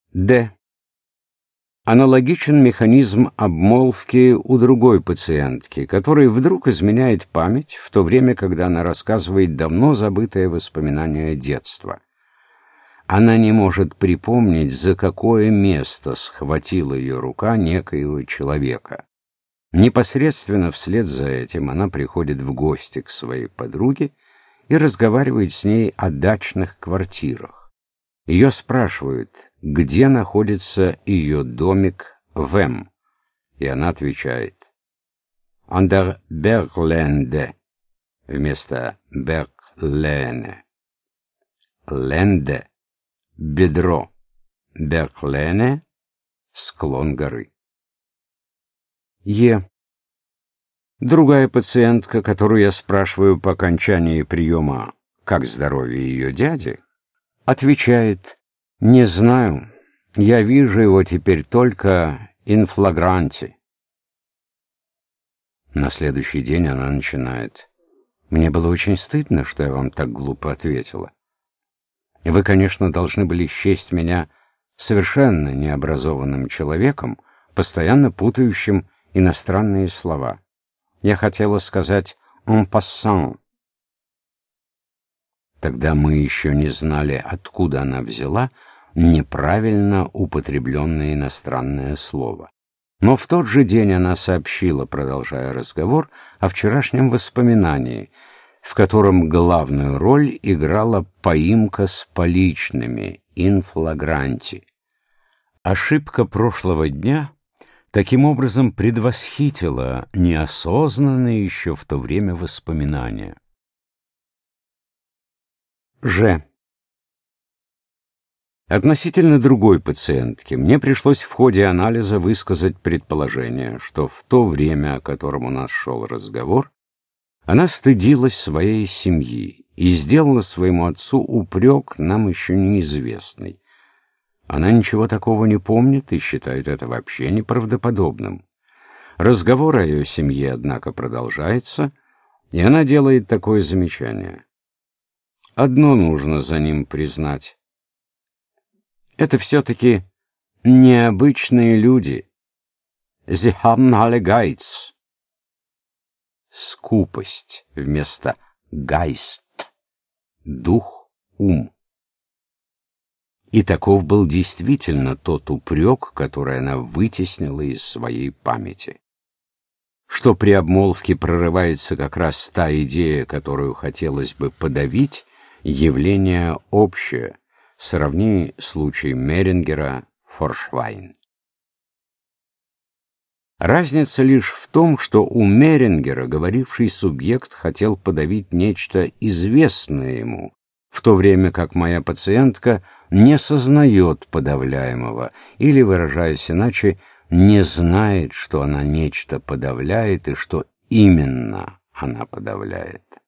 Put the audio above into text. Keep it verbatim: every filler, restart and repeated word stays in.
Д. Аналогичен механизм обмолвки у другой пациентки, которой вдруг изменяет память в то время, когда она рассказывает давно забытое воспоминание детства. Она не может припомнить, за какое место схватила ее рука некоего человека. Непосредственно вслед за этим она приходит в гости к своей подруге и разговаривает с ней о дачных квартирах. Ее спрашивают, где находится ее домик в М, и она отвечает «An der Berglände» вместо «Bergläne». «Лэнде» — бедро, «Bergläne» — склон горы. Е. Другая пациентка, которую я спрашиваю по окончании приема «Как здоровье ее дяди?», отвечает «Не знаю, я вижу его теперь только in flagranti». На следующий день она начинает «Мне было очень стыдно, что я вам так глупо ответила. Вы, конечно, должны были счесть меня совершенно необразованным человеком, постоянно путающим иностранные слова. Я хотела сказать «en passant». Тогда мы еще не знали, откуда она взяла неправильно употребленное иностранное слово. Но в тот же день она сообщила, продолжая разговор, о вчерашнем воспоминании, в котором главную роль играла поимка с поличными, in flagranti. Ошибка прошлого дня таким образом предвосхитила неосознанные еще в то время воспоминания. Ж. Относительно другой пациентки мне пришлось в ходе анализа высказать предположение, что в то время, о котором у нас шел разговор, она стыдилась своей семьи и сделала своему отцу упрек, нам еще неизвестный. Она ничего такого не помнит и считает это вообще неправдоподобным. Разговор о ее семье, однако, продолжается, и она делает такое замечание. Одно нужно за ним признать. Это все-таки необычные люди. Sie haben alle Geiz. Скупость вместо Geist. Дух, ум. И таков был действительно тот упрек, который она вытеснила из своей памяти. Что при обмолвке прорывается как раз та идея, которую хотелось бы подавить, явление общее. Сравни случай Мерингера, Форшвайн. Разница лишь в том, что у Мерингера говоривший субъект хотел подавить нечто известное ему, в то время как моя пациентка не сознает подавляемого, или, выражаясь иначе, не знает, что она нечто подавляет и что именно она подавляет.